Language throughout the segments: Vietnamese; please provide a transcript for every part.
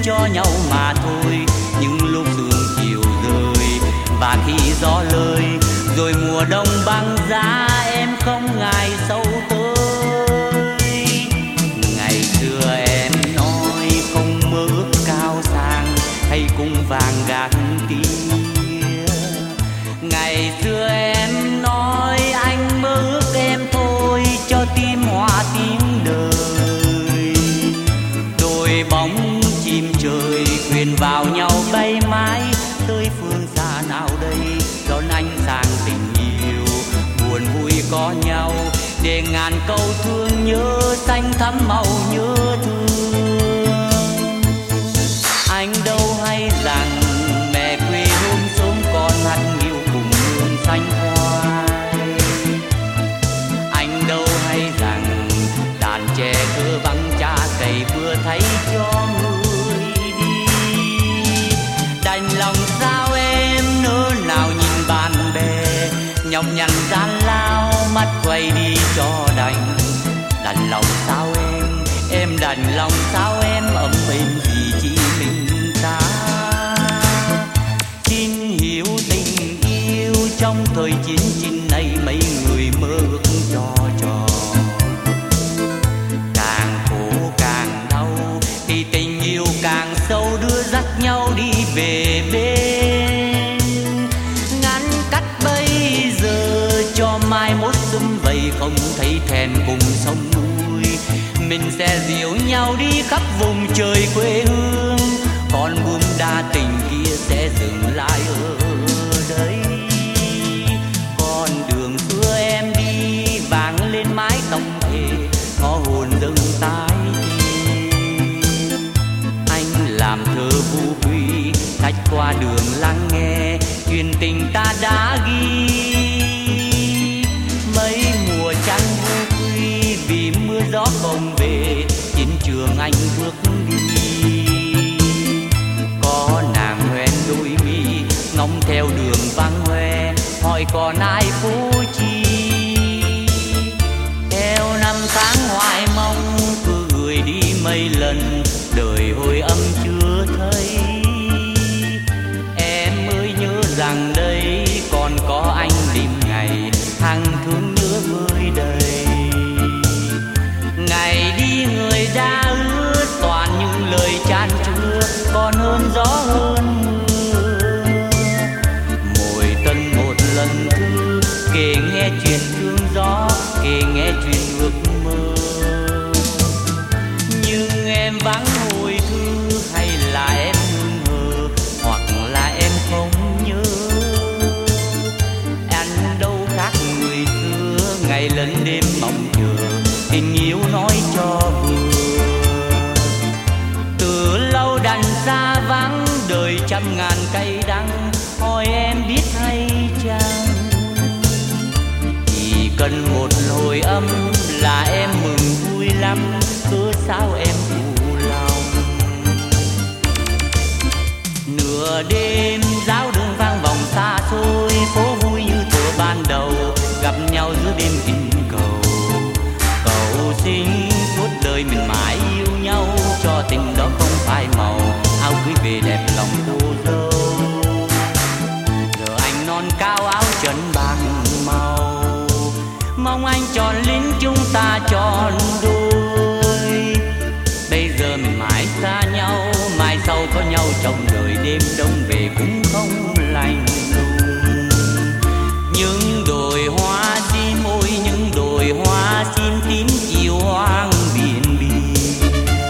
cho nhau mà thôi. Những lúc sương chiều rơi và khi gió lơi, rồi mùa đông băng giá em không ngại sâu tới. Ngày xưa em nói không mơ ước cao sang hay cung vàng gạc tia. Ngày xưa em nói anh mơ ước em thôi, cho tim hòa tiếng đời. Đôi bóng chim trời quyện vào nhau bay mãi tới phương xa nào đây, đón ánh sáng tình yêu buồn vui có nhau, để ngàn câu thương nhớ xanh thắm màu nhớ thương. Anh đâu hay rằng mẹ quê hôm sớm con hát nghiêu cùng nương xanh khoai. Anh đâu hay rằng đàn trẻ thơ vắng cha cày vừa thấy cho người đi. Đành lòng sao em nỡ nào nhìn bạn bè nhọc nhằn gian lao, mắt quay đi cho đành. Đành lòng sao em đành lòng sao em ấm êm gì chỉ mình ta. Xin hiểu tình yêu trong thời chiến tranh này, mấy người mơ ước cho trò. Càng khổ càng đau thì tình yêu càng sâu, đưa dắt nhau đi về bên. Ngăn cách bây giờ cho mai mốt sum vầy, không thấy thèn cùng sông núi. Mình sẽ dìu nhau đi khắp vùng trời quê hương, còn buông đa tình kia sẽ dừng lại ở đây. Con đường xưa em đi vang lên mái tóc thề, có hồn dâng tái thề. Anh làm thơ vu quy khách qua đường lắng nghe chuyện tình ta đã ghi. Mấy mùa trăng vu quy vì mưa gió không về, chiến trường anh bước đi. Có nàng hoen đôi mi ngóng theo đường vắng hoe, hỏi còn ai phố chi. Theo năm tháng hoài mong cứ gửi đi mấy lần, đời hồi âm chưa thấy. Em mới nhớ rằng đây còn có anh đêm ngày, hàng thương nhớ vơi đầy. Ngày đi người đã ước toàn những lời chan chứa, còn hơn gió hơn mưa. Mỗi tuần một lần thư kể nghe chuyện thương gió, kể nghe chuyện ước mơ. Nhưng em vắng hồi thư, hay là em ngưng hờ, hoặc là em không nhớ. Anh đâu khác người xưa, ngày lẫn đêm mong chờ tình yêu nói cho vừa. Từ lâu đành xa vắng đời trăm ngàn cay đắng, hỏi em biết hay chăng. Chỉ cần một hồi âm là em mừng vui lắm, cứ sao em phụ lòng. Nửa đêm giáo đường vang vọng xa xôi, phố vui như thuở ban đầu, gặp nhau giữa đêm tình cầu. Cầu xin suốt đời mình mãi yêu nhau, cho tình đó không phai màu, áo cưới về đẹp lòng cô dâu. Giờ anh non cao áo trần bạc màu, mong anh tròn lính chúng ta tròn đôi. Bây giờ mình mãi xa nhau, mai sau có nhau trong đời, đêm đông về cũng không lành lùng. Những đồi hoa sim ôi những đồi hoa xin tím chiều hoang biển biển.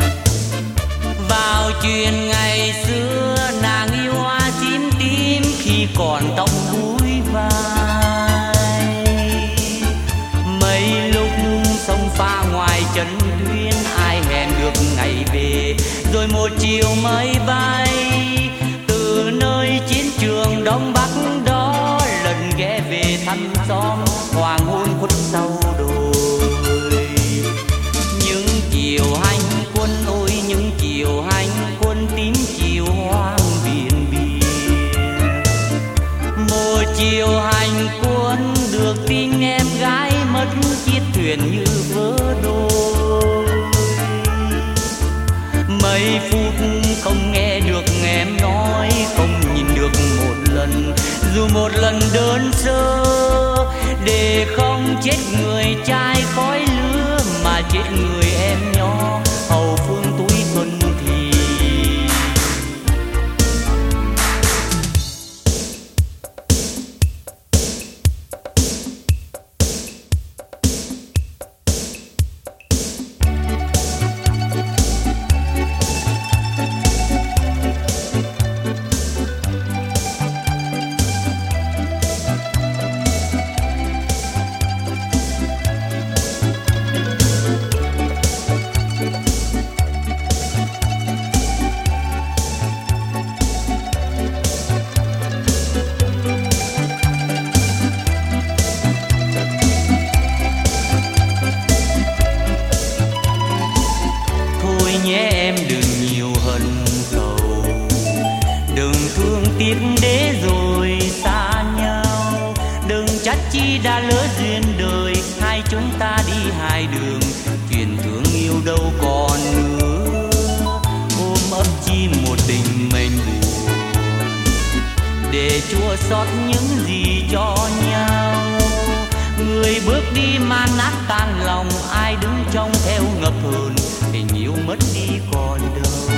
Vào chuyện ngày xưa nàng yêu hoa sim tím khi còn tóc búi vai. Mấy lúc sông pha ngoài chân tuyến, ai hẹn được ngày về, rồi một chiều mới bay. Từ nơi chiến trường Đông Bắc đó lần ghé về thăm xóm, hoàng hôn khuất sau đồi. Những chiều hành quân ôi những chiều hành quân, tím chiều hoang biển biển. Một chiều hành quân được tin em gái mất chiếc thuyền như vỡ đôi. Mấy phút không em nói không nhìn được một lần, dù một lần đơn sơ, để không chết người trai khói lửa mà chết người em nhỏ hậu phương tuổi xuân thì. Để rồi xa nhau, đừng trách chi đã lỡ duyên đời, hai chúng ta đi hai đường, chuyện thương yêu đâu còn nữa. Ôm ấp chi một tình mênh buồn, để chua xót những gì cho nhau. Người bước đi man nát tan lòng, ai đứng trong theo ngập hờn, tình yêu mất đi còn đâu.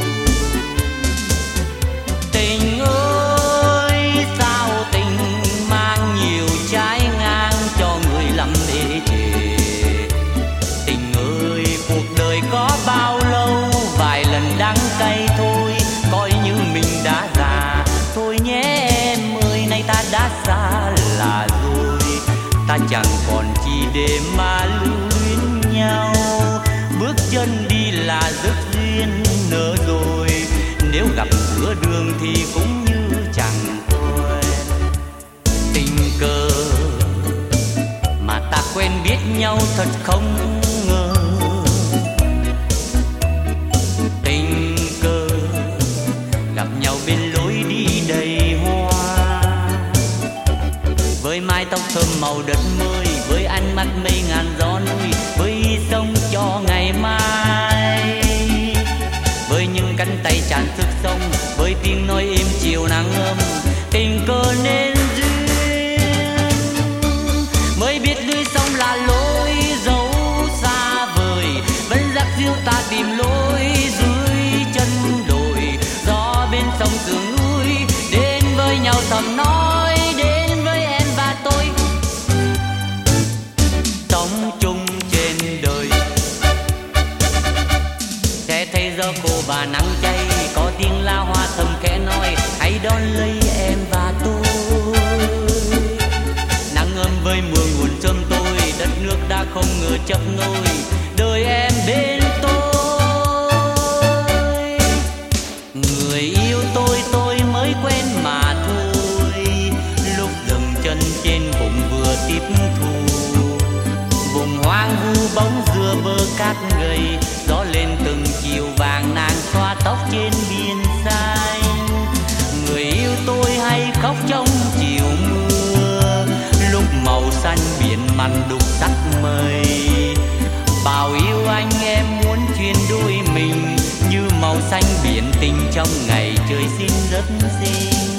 Tình ơi sao tình mang nhiều trái ngang cho người lắm để chê. Tình ơi cuộc đời có bao lâu, vài lần đắng cay thôi, coi như mình đã già. Thôi nhé em ơi, nay ta đã xa lạ rồi, ta chẳng còn chi để mà lưu luyến nhau. Bước chân đi là dứt duyên nợ rồi, nếu gặp giữa đường thì cũng như chẳng quen. Tình cờ mà ta quen biết nhau thật không ngờ, tình cờ gặp nhau bên lối đi đầy hoa. Với mái tóc thơm màu đất mới, với ánh mắt mây ngàn gió núi, với sông cho ngày mai, với những cánh tay tràn sức sống, với tiếng nói êm chiều nắng ấm. Tình cờ nên duyên mới biết lối sông là lối dấu xa vời, vẫn dắt dìu ta tìm lối dưới chân đồi. Gió bên sông sườn núi đến với nhau thầm nói, đến với em và tôi sống chung trên đời. Sẽ thấy gió khô và nắng cháy, có tiếng la hoa thầm khẽ nói, hãy đón lấy em và tôi. Nắng ấm với mưa nguồn châm tôi, đất nước đã không ngờ chấp nối, đời em bên tôi. Người yêu tôi mới quen mà thôi, lúc dừng chân trên vùng vừa tiếp thu. Vùng hoang vu bóng dừa bờ cát gầy, gió lên từng chiều vàng nàng xoa tóc trên biển xanh. Người yêu tôi hay khóc trong chiều mưa, lúc màu xanh biển mặn đục sắc mây. Bảo yêu anh em muốn chuyên đôi mình, như màu xanh biển tình trong ngày trời xin rất xinh.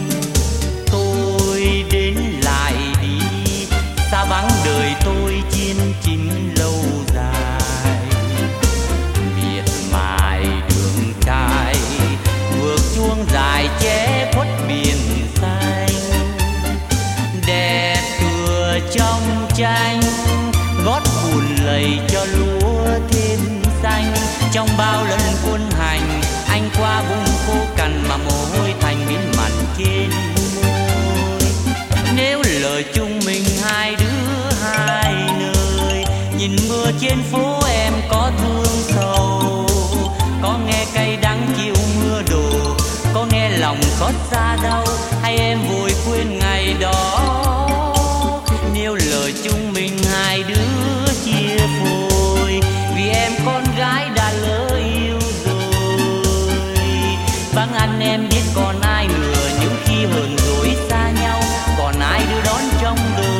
Tôi đến lại đi, xa vắng đời tôi chiến chính lâu dài. Miệt mài đường trai, vượt chuông dài che khuất biển xanh. Đẹp tựa trong tranh, gót bùn lầy cho lúa thêm xanh. Trong bao lần quân hành, anh qua vùng khô cằn mà mồ hôi thành biến mặn trên môi. Nếu lời chung mình hai đứa hai nơi, nhìn mưa trên phố em có thương sầu, có nghe cay đắng chiều mưa đổ, có nghe lòng xót xa đau, hay em vội quên ngày đó. Nếu lời chung mình hai đứa chia phôi, vì em con gái đã lỡ yêu rồi. Vắng anh em biết còn ai nữa, những khi hờn dỗi xa nhau, còn ai đưa đón trong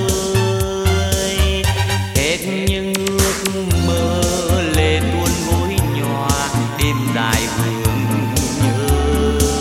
đời. Hết những ước mơ lệ tuôn gối nhòa, đêm dài vương nhớ.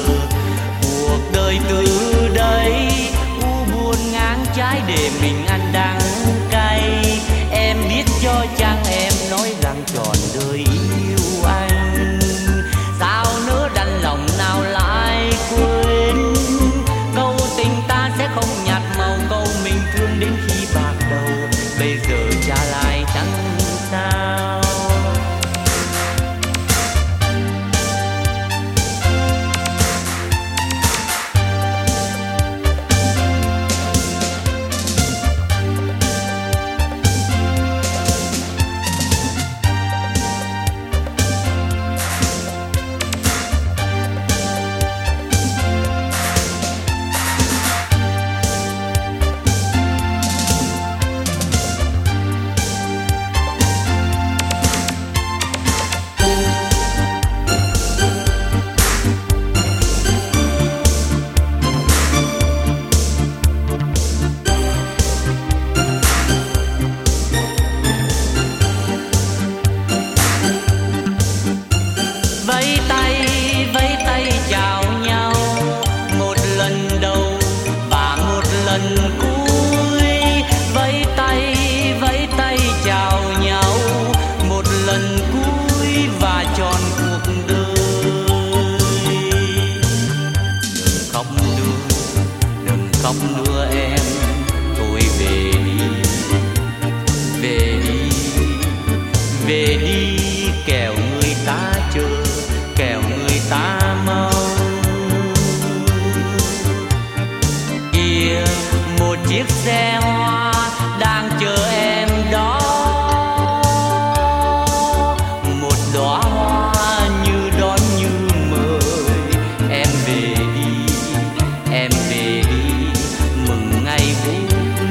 vẫy tay chào nhau, một lần đầu và một lần cuối. Vẫy tay chào nhau, một lần cuối và tròn cuộc đời. Đừng khóc nữa em, thôi về đi, kẻo người ta chờ, kẻo người ta mong. Kia một chiếc xe hoa đang chờ em đó, một đóa hoa như đón như mời. Em về đi, mừng ngày vui.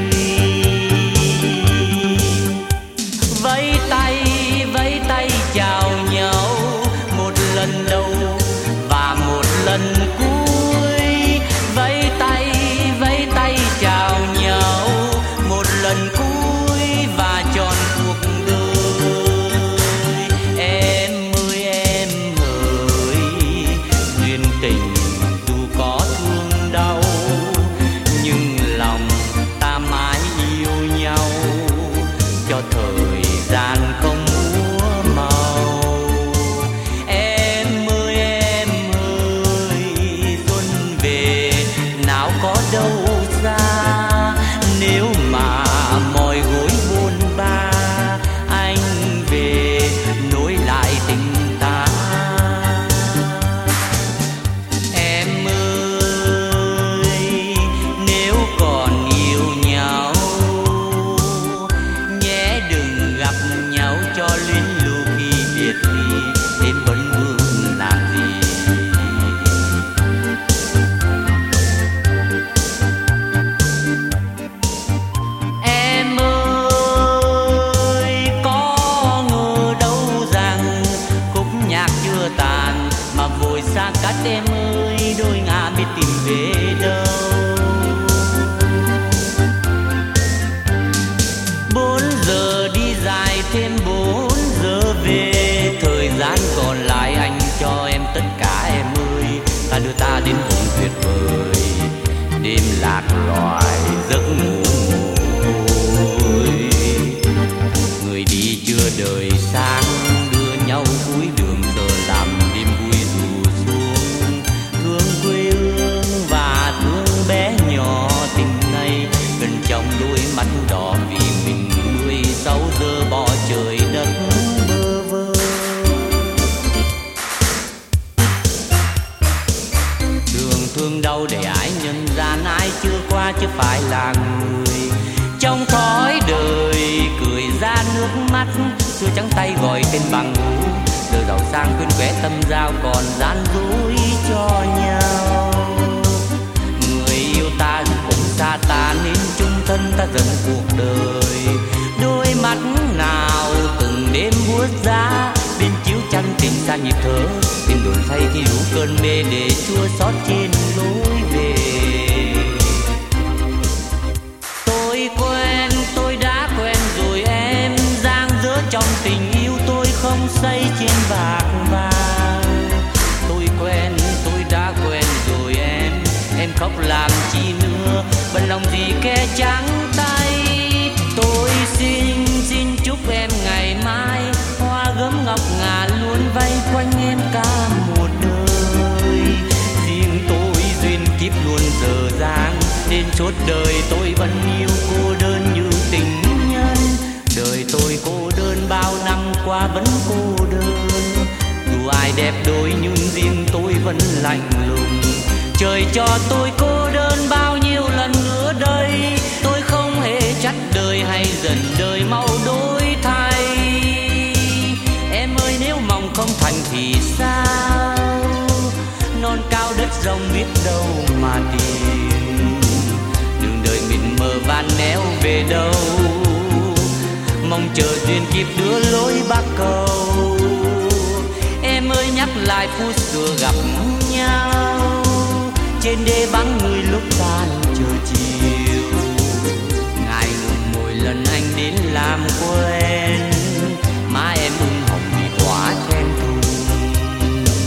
Vẫy tay chào nhau, một lần đầu và một lần cuối. Vẫy tay chào nhau, một lần cuối và tròn cuộc đời. Em ơi, duyên tình dù có thương đau, nhưng lòng ta mãi yêu nhau, cho thời gian không múa màu. Em ơi, xuân về nào có đâu xa, nếu mà mỏi gối buồn ba, anh về nối lại tình ta. Em ơi, nếu còn yêu nhau, nhé đừng gặp nhau cho luyến lưu khi biệt ly, thêm vấn vương làm gì. Em ơi, có ngờ đâu rằng khúc nhạc chưa tàn mà vội xa cách. Em ơi, đôi ngả biết tìm về đâu. 4 giờ đi dài thêm 4 giờ về, thời gian còn lại anh cho em tất cả. Em ơi, ta đưa ta đến vùng tuyệt vời, đêm lạc loài giấc ngủ ngồi. Người đi chưa đời sáng, đưa nhau cuối đường giờ làm đêm vui dù xuống. Thương quê hương và thương bé nhỏ, tình này gần trong đôi mắt đỏ vì mình 16 giờ bỏ trời đất bơ vơ. Đường thương đau để ai nhân gian, ai chưa qua chứ phải là người. Trong thói đời cười ra nước mắt, xưa trắng tay gọi tên bằng hữu. Đời giàu sang quên quẻ tâm giao, còn gian dối cho nhau. Người yêu ta dù cũng xa ta, nên chung thân ta dần cuộc đời. Đôi mắt nào từng đêm buốt giá, bên chiếu chăn tình xa nhịp thở. Tin đồn thay khi đủ cơn mê để chua xót trên lối về. Tôi đã quen rồi em, giang dở trong tình yêu tôi không xây trên bạc vàng. Tôi đã quen rồi em khóc làm chi nữa, bận lòng gì kẻ trắng tay. Tôi xin chúc em ngày mai hoa gấm ngọc ngà luôn vây quanh em cả một đời. Riêng tôi duyên kiếp luôn dở dang, nên suốt đời tôi vẫn yêu cô đơn như tình nhân. Đời tôi cô đơn bao năm qua vẫn cô đơn, dù ai đẹp đôi nhưng riêng tôi vẫn lạnh lùng. Trời cho tôi cô đơn bao nhiêu lần nữa đây, tôi không hề trách đời hay dần đời mau đổi thay. Em ơi, nếu mong không thành thì sao, non cao đất rộng biết đâu mà tìm. Đường đời mịt mờ van néo về đâu, mong chờ duyên kiếp đưa lối bắc cầu. Em ơi, nhắc lại phút xưa gặp nhau, trên đê vắng người lúc tan chờ chiều. Ngại ngùng mỗi lần anh đến làm quen, má em ửng hồng vì quá khen thùng.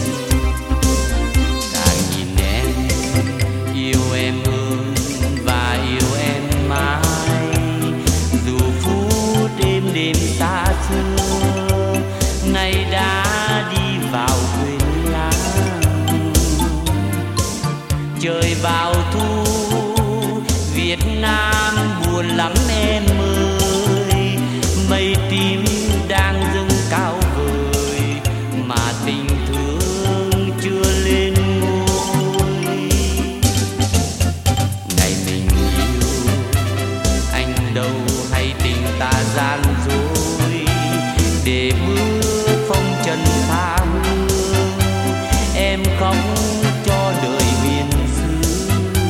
trời vào thu, Việt Nam buồn lắm em ơi. Mây tím đang dâng cao vời mà tình thương chưa lên ngôi. Ngày mình yêu anh đâu hay tình ta gian dối, để bước phong trần tha hương em khóc cho đời huyền xứ.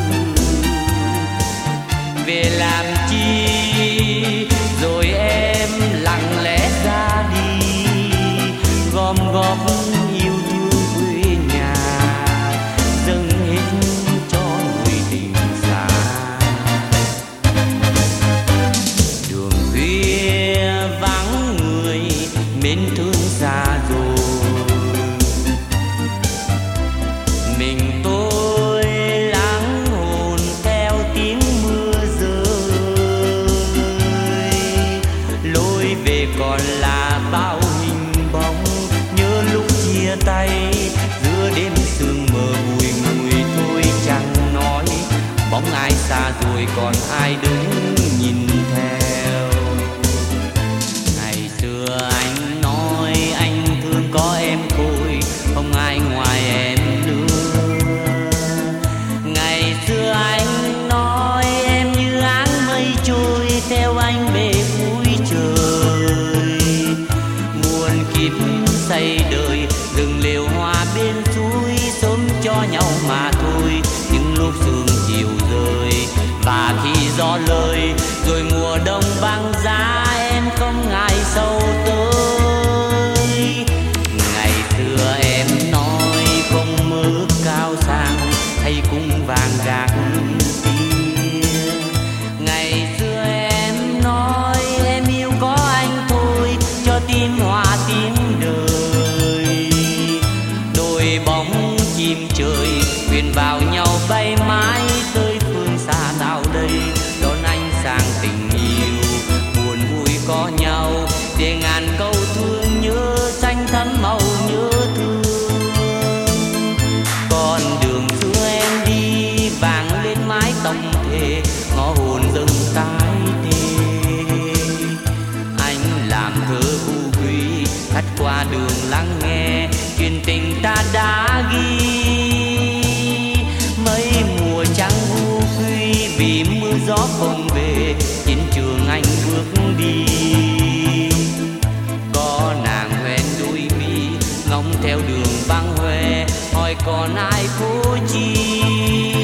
Về làm chi rồi em lặng lẽ ra đi, gom góp yêu thương quê nhà, dâng hết cho người tình xa. Đường khuya vắng người mến thương xa rồi, mình tôi lắng hồn theo tiếng mưa rơi. Lối về còn là bao hình bóng, nhớ lúc chia tay giữa đêm sương mờ bùi ngùi thôi chẳng nói. Bóng ai xa rồi còn ai đứng nhìn theo. Ngày xưa anh nói anh thương có em thôi, không ai ngoài em nữa. Ngày xưa anh nói em như áng mây trôi theo anh về cuối trời. Muôn kiếp say đời rừng liều hoa bên suối, sớm cho nhau mà thôi. Những lúc sương chiều rơi và khi gió lơi, rồi mùa đông băng giá em không ngại sâu tới. Ngày xưa em nói không mơ ước cao sang hay cung vàng gạc kia. Ngày xưa em nói em yêu có anh thôi, cho tim hòa tiếng đời. Đôi bóng chim trời quyện vào nhau bay mãi tới phương xa nào đây, đón anh sang tình yêu buồn vui có nhau, để ngàn câu thương nhớ xanh thắm màu nhớ thương. Con đường xưa em đi vàng lên mái tóc thề, ngõ hồn dâng tái tê. Anh làm thơ u quý khách qua đường lắng nghe chuyện tình ta đã ghi. Mấy mùa trắng u quy vì mưa gió không về, chiến trường anh bước đi. Có nàng hoen đôi mi ngóng theo đường băng hoe, hỏi còn ai phố chi.